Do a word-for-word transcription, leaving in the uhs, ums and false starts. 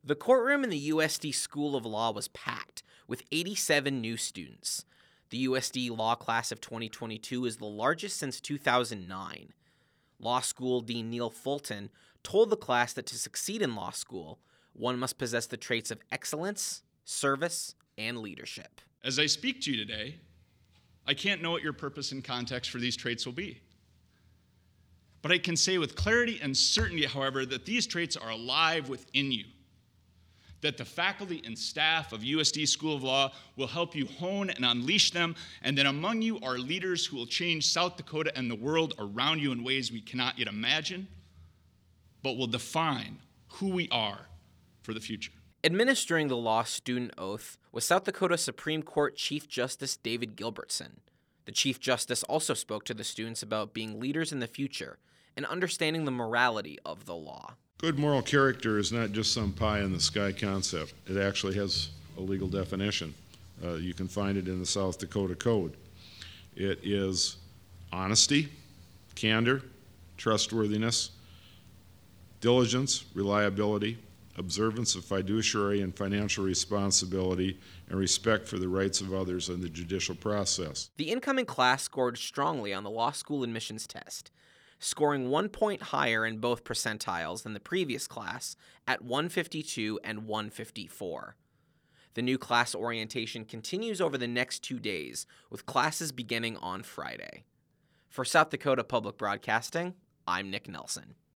The courtroom in the U S D School of Law was packed, with eighty-seven new students. The U S D Law class of twenty twenty-two is the largest since two thousand nine. Law School Dean Neil Fulton told the class that to succeed in law school, one must possess the traits of excellence, service, and leadership. As I speak to you today, I can't know what your purpose and context for these traits will be. But I can say with clarity and certainty, however, that these traits are alive within you. That the faculty and staff of U S D School of Law will help you hone and unleash them, and that among you are leaders who will change South Dakota and the world around you in ways we cannot yet imagine, but will define who we are for the future. Administering the law student oath was South Dakota Supreme Court Chief Justice David Gilbertson. The Chief Justice also spoke to the students about being leaders in the future and understanding the morality of the law. Good moral character is not just some pie-in-the-sky concept. It actually has a legal definition. Uh, you can find it in the South Dakota Code. It is honesty, candor, trustworthiness, diligence, reliability, observance of fiduciary and financial responsibility, and respect for the rights of others in the judicial process. The incoming class scored strongly on the law school admissions test, scoring one point higher in both percentiles than the previous class at one fifty-two and one fifty-four. The new class orientation continues over the next two days, with classes beginning on Friday. For South Dakota Public Broadcasting, I'm Nick Nelson.